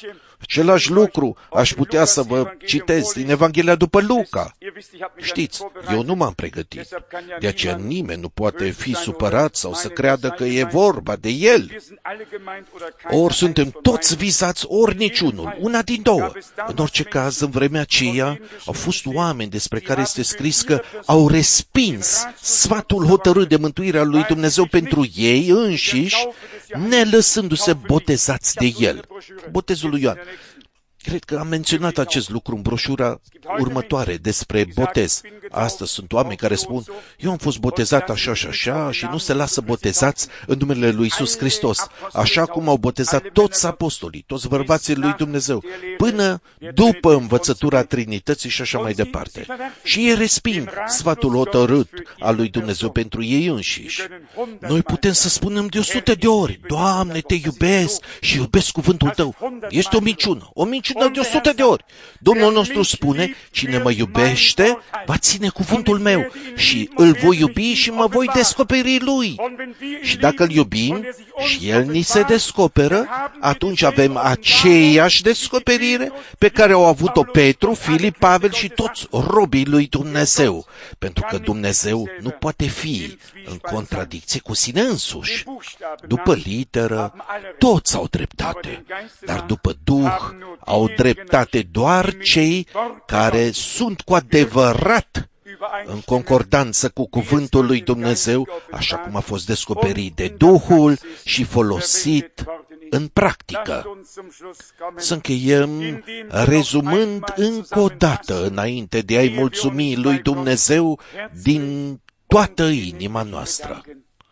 Același lucru aș putea să vă citesc din Evanghelia după Luca. Știți, eu nu m-am pregătit. De aceea nimeni nu poate fi supărat sau să creadă că e vorba de el. Ori suntem toți vizați, ori niciunul, una din două. În orice caz, în vremea aceea, au fost oameni despre care este scris că au respins sfatul hotărât de mântuire al lui Dumnezeu pentru ei înșiși, nelăsându-se botezați de el. Botezul lui Ioan. Cred că am menționat acest lucru în broșura următoare despre botez. Astăzi sunt oameni care spun, eu am fost botezat așa și așa și nu se lasă botezați în numele lui Iisus Hristos, așa cum au botezat toți apostolii, toți bărbații lui Dumnezeu, până după învățătura Trinității și așa mai departe. Și ei resping sfatul hotărât al lui Dumnezeu pentru ei înșiși. Noi putem să spunem de o sută de ori, Doamne, te iubesc și iubesc cuvântul Tău. Este o minciună, o minciună de o sută de ori. Domnul nostru spune, cine mă iubește, va ține cuvântul meu și îl voi iubi și mă voi descoperi lui. Și dacă îl iubim și el ni se descoperă, atunci avem aceeași descoperire pe care au avut-o Petru, Filip, Pavel și toți robii lui Dumnezeu. Pentru că Dumnezeu nu poate fi în contradicție cu sine însuși. După literă, toți au dreptate, dar după Duh au dreptate doar cei care sunt cu adevărat în concordanță cu cuvântul lui Dumnezeu, așa cum a fost descoperit de Duhul și folosit în practică. Să încheiem rezumând încă o dată, înainte de a-i mulțumi lui Dumnezeu din toată inima noastră.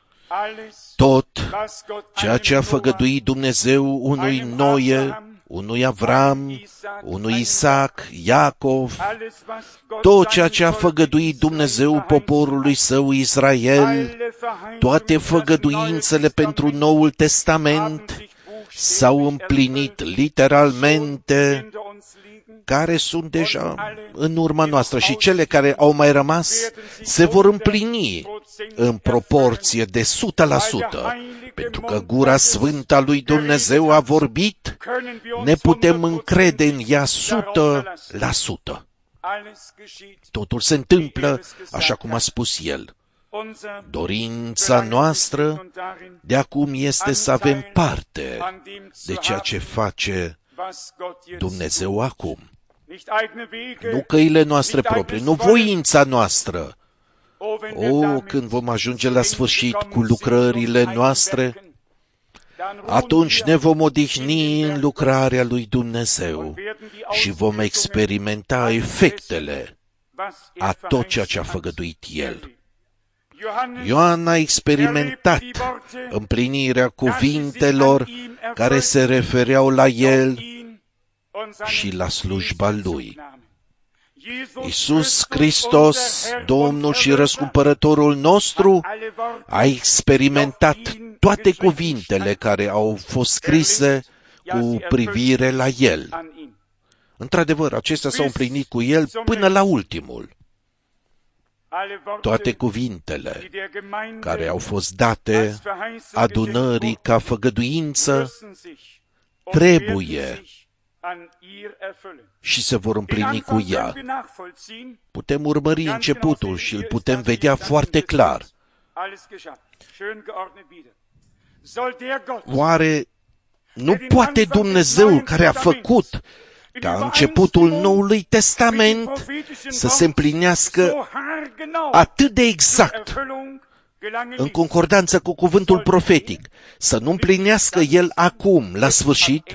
Tot ceea ce a făgăduit Dumnezeu unui Noe, unui Avram, unui Isaac, Iacov, tot ceea ce a făgăduit Dumnezeu poporului său Israel, toate făgăduințele pentru Noul Testament s-au împlinit literalmente, care sunt deja în urma noastră și cele care au mai rămas se vor împlini în proporție de o sută la sută. Pentru că gura sfântă a lui Dumnezeu a vorbit, ne putem încrede în ea o sută la sută. Totul se întâmplă așa cum a spus El. Dorința noastră de acum este să avem parte de ceea ce face Dumnezeu acum. Nu căile noastre proprii, nu voința noastră. O, când vom ajunge la sfârșit cu lucrările noastre, atunci ne vom odihni în lucrarea lui Dumnezeu și vom experimenta efectele a tot ceea ce a făgăduit El. Ioan a experimentat împlinirea cuvintelor care se refereau la El și la slujba Lui. Iisus Hristos, Domnul și Răscumpărătorul nostru, a experimentat toate cuvintele care au fost scrise cu privire la El. Într-adevăr, acestea s-au împlinit cu El până la ultimul. Toate cuvintele care au fost date adunării ca făgăduință trebuie și se vor împlini cu ea. Putem urmări începutul și îl putem vedea foarte clar. Oare nu poate Dumnezeu care a făcut ca începutul Noului Testament să se împlinească atât de exact, în concordanță cu cuvântul profetic, să nu împlinească El acum, la sfârșit,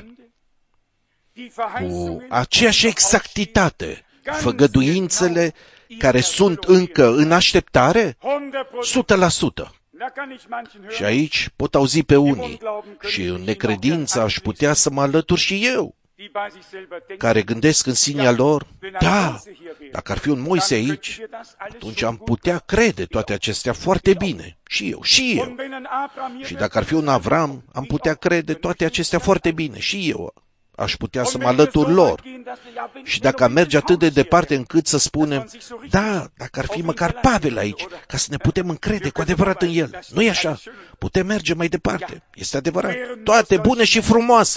cu aceeași exactitate, făgăduințele care sunt încă în așteptare, o sută la sută. Și aici pot auzi pe unii și în necredință aș putea să mă alătur și eu, care gândesc în sinea lor, da, dacă ar fi un Moise aici, atunci am putea crede toate acestea foarte bine. Și eu, și eu. Și dacă ar fi un Avram, am putea crede toate acestea foarte bine. Și eu aș putea să mă alătur lor. Și dacă am merge atât de departe încât să spunem, da, dacă ar fi măcar Pavel aici, ca să ne putem încrede cu adevărat în el. Nu-i așa? Putem merge mai departe. Este adevărat. Toate bune și frumoase.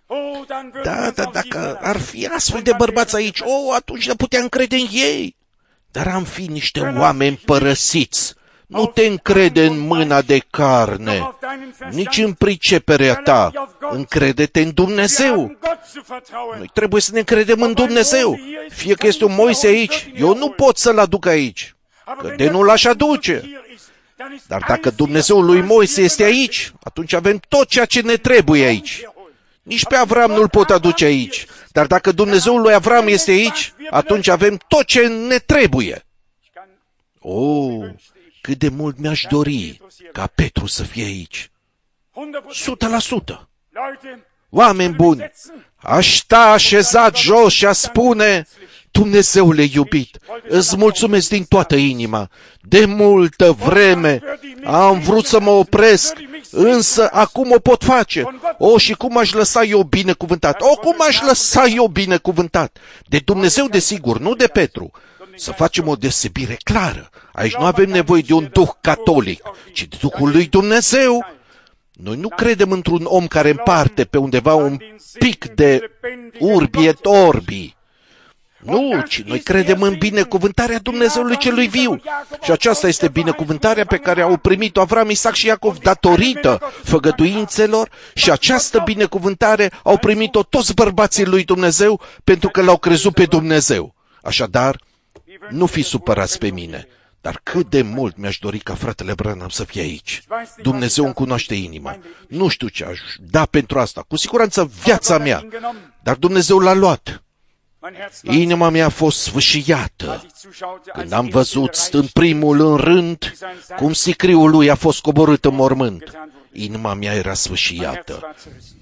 Da, da, dacă ar fi astfel de bărbați aici, o, atunci ne puteam încrede în ei. Dar am fi niște oameni părăsiți. Nu te încrede în mâna de carne, nici în priceperea ta. Încrede-te în Dumnezeu. Noi trebuie să ne încredem în Dumnezeu. Fie că este un Moise aici, eu nu pot să-l aduc aici, că de nu l-aș aduce. Dar dacă Dumnezeul lui Moise este aici, atunci avem tot ceea ce ne trebuie aici. Nici pe Avram nu-l pot aduce aici. Dar dacă Dumnezeul lui Avram este aici, atunci avem tot ce ne trebuie. Oh, cât de mult mi-aș dori ca Petru să fie aici. Sută la sută. Oameni buni, aș sta așezat jos și a spune: Dumnezeule iubit, îți mulțumesc din toată inima. De multă vreme am vrut să mă opresc, însă acum o pot face. O, și cum aș lăsa eu binecuvântat? O, cum aș lăsa eu binecuvântat? De Dumnezeu, desigur, nu de Petru. Să facem o deosebire clară. Aici nu avem nevoie de un duh catolic, ci de Duhul lui Dumnezeu. Noi nu credem într-un om care împarte pe undeva un pic de urbi et orbi. Nu, ci noi credem în binecuvântarea Dumnezeului celui viu. Și aceasta este binecuvântarea pe care au primit-o Avram, Isaac și Iacov datorită făgăduințelor, și această binecuvântare au primit-o toți bărbații lui Dumnezeu pentru că l-au crezut pe Dumnezeu. Așadar, nu fi supărați pe mine, dar cât de mult mi-aș dori ca fratele Branham să fie aici. Dumnezeu îmi cunoaște inima. Nu știu ce aș da pentru asta, cu siguranță viața mea, dar Dumnezeu l-a luat. Inima mea a fost sfâșiată când am văzut, stând primul în rând, cum sicriul lui a fost coborât în mormânt. Inima mea era sfâșiată.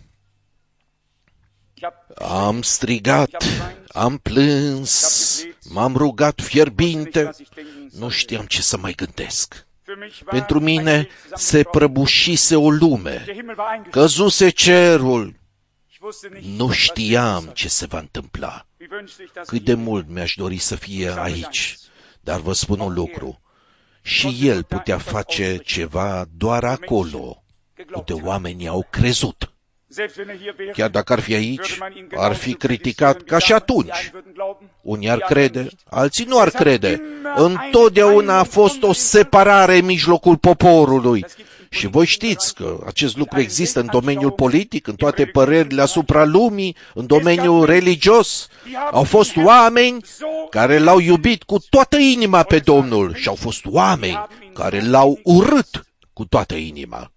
Am strigat, am plâns, m-am rugat fierbinte, nu știam ce să mai gândesc. Pentru mine se prăbușise o lume, căzuse cerul, nu știam ce se va întâmpla. Cât de mult mi-aș dori să fie aici, dar vă spun un lucru, și el putea face ceva doar acolo, unde oamenii au crezut. Chiar dacă ar fi aici, ar fi criticat ca și atunci. Unii ar crede, alții nu ar crede. Întotdeauna a fost o separare în mijlocul poporului. Și voi știți că acest lucru există în domeniul politic, în toate părerile asupra lumii, în domeniul religios. Au fost oameni care l-au iubit cu toată inima pe Domnul și au fost oameni care l-au urât cu toată inima.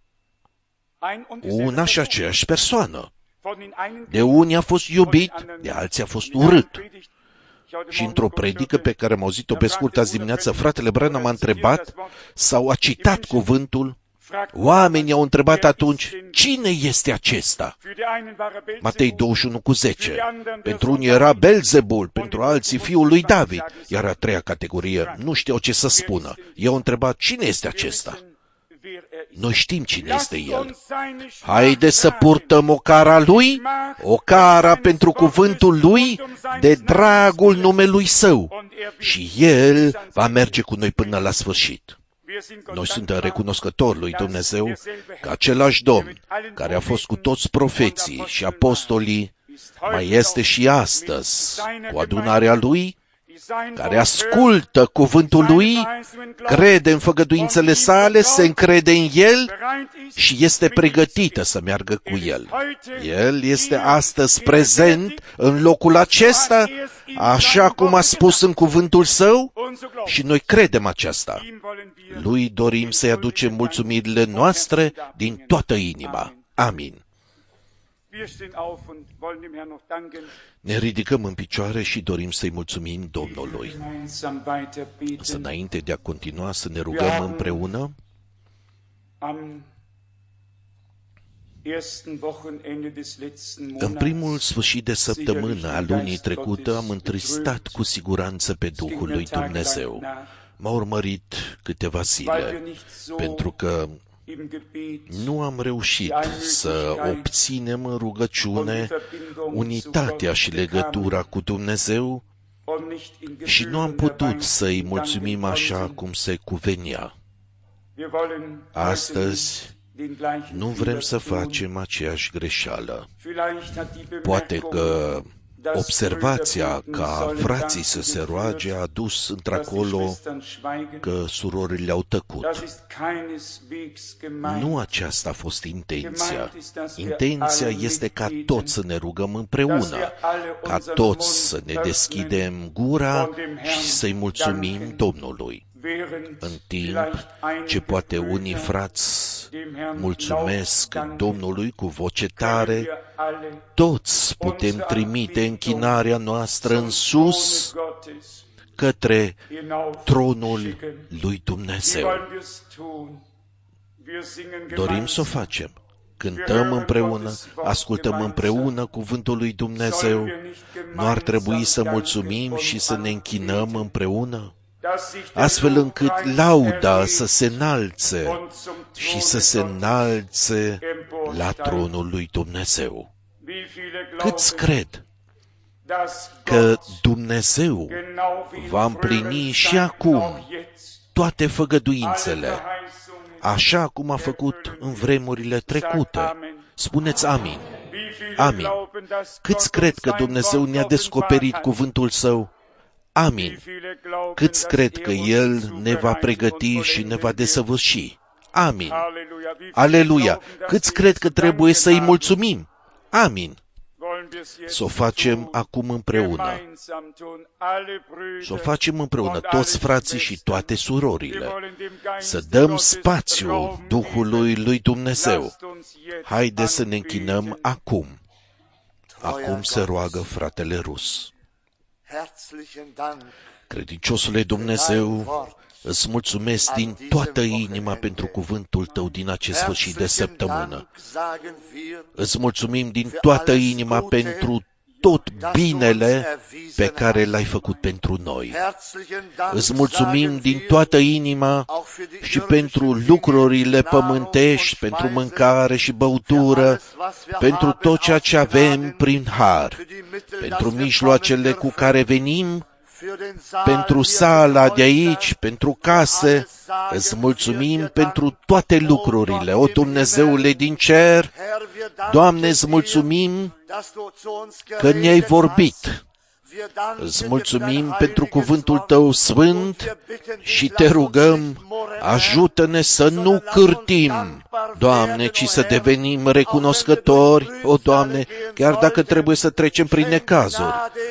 Una și aceeași persoană. De unii a fost iubit, de alții a fost urât. Și într-o predică pe care am auzit-o pe scurt azi dimineață, fratele Branham m-a întrebat sau a citat cuvântul. Oamenii au întrebat atunci, cine este acesta? Matei douăzeci și unu cu zece. Pentru unii era Belzebul, pentru alții fiul lui David, iar a treia categorie nu știau ce să spună. Eu au întrebat, cine este acesta? Noi știm cine este el. Haide să purtăm o cara lui, o cara pentru cuvântul lui, de dragul numelui său. Și el va merge cu noi până la sfârșit. Noi suntem recunoscători lui Dumnezeu că același Domn, care a fost cu toți profeții și apostolii, mai este și astăzi cu adunarea lui, care ascultă cuvântul lui, crede în făgăduințele sale, se încrede în el și este pregătită să meargă cu el. El este astăzi prezent în locul acesta, așa cum a spus în cuvântul său, și noi credem aceasta. Lui dorim să-i aducem mulțumirile noastre din toată inima. Amin. Ne ridicăm în picioare și dorim să-i mulțumim Domnului. Să înainte de a continua să ne rugăm împreună, în primul sfârșit de săptămână a lunii trecute am întristat cu siguranță pe Duhul lui Dumnezeu. M-a urmărit câteva zile, pentru că nu am reușit să obținem în rugăciune unitatea și legătura cu Dumnezeu și nu am putut să-i mulțumim așa cum se cuvenea. Astăzi Nu vrem să facem aceeași greșeală. Poate că observația ca frații să se roage a dus într-acolo că surorile au tăcut. Nu aceasta a fost intenția. Intenția este ca toți să ne rugăm împreună, ca toți să ne deschidem gura și să-i mulțumim Domnului. În timp ce poate unii frați mulțumesc Domnului cu voce tare, toți putem trimite închinarea noastră în sus către tronul lui Dumnezeu. Dorim să o facem. Cântăm împreună, ascultăm împreună cuvântul lui Dumnezeu. Nu ar trebui să mulțumim și să ne închinăm împreună? Astfel încât lauda să se înalțe și să se înalțe la tronul lui Dumnezeu. Câți cred că Dumnezeu va împlini și acum toate făgăduințele, așa cum a făcut în vremurile trecute? Spuneți amin. Amin. Câți cred că Dumnezeu ne-a descoperit cuvântul Său? Amin. Câți cred că El ne va pregăti și ne va desăvârși? Amin. Aleluia. Câți cred că trebuie să-i mulțumim? Amin. Să o facem acum împreună. Să o facem împreună, toți frații și toate surorile. Să dăm spațiu Duhului lui Dumnezeu. Haide să ne închinăm acum. Acum se roagă fratele Rus. Credinciosule Dumnezeu, îți mulțumesc din toată inima pentru cuvântul Tău din acest sfârșit de săptămână. Îți mulțumim din toată inima pentru tot binele pe care l-ai făcut pentru noi. Îți mulțumim din toată inima și pentru lucrurile pământești, pentru mâncare și băutură, pentru tot ceea ce avem prin har, pentru mijloacele cu care venim, pentru sala de aici, pentru case. Îți mulțumim pentru toate lucrurile. O, Dumnezeule din cer, Doamne, îți mulțumim că ne-ai vorbit. Îți mulțumim pentru cuvântul Tău sfânt și te rugăm, ajută-ne să nu cârtim, Doamne, ci să devenim recunoscători, o, Doamne, chiar dacă trebuie să trecem prin necazuri.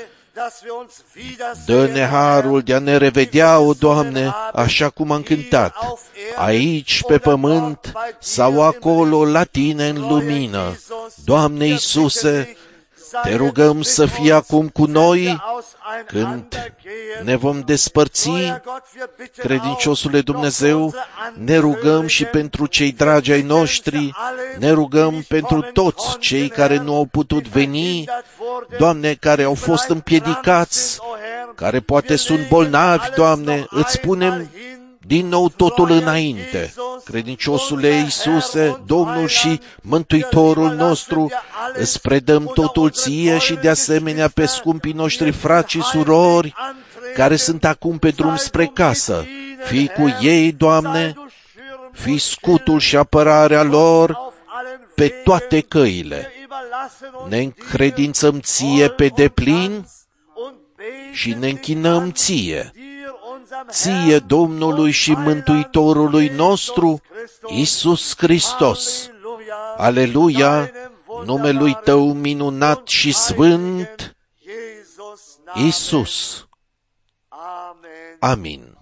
Dă-ne harul de a ne revedea, o, Doamne, așa cum am cântat, aici pe pământ sau acolo la Tine în lumină. Doamne Iisuse, te rugăm să fii acum cu noi când ne vom despărți. Credinciosule Dumnezeu, ne rugăm și pentru cei dragi ai noștri, ne rugăm pentru toți cei care nu au putut veni, Doamne, care au fost împiedicați, care poate sunt bolnavi, Doamne, îți punem din nou totul înainte. Credinciosule Iisuse, Domnul și Mântuitorul nostru, îți predăm totul Ție și de asemenea pe scumpii noștri frați și surori care sunt acum pe drum spre casă. Fii cu ei, Doamne, fii scutul și apărarea lor pe toate căile. Ne încredințăm Ție pe deplin și ne închinăm Ție. Ție, Domnului și Mântuitorului nostru, Iisus Hristos. Aleluia, numelui Tău minunat și sfânt, Iisus. Amin.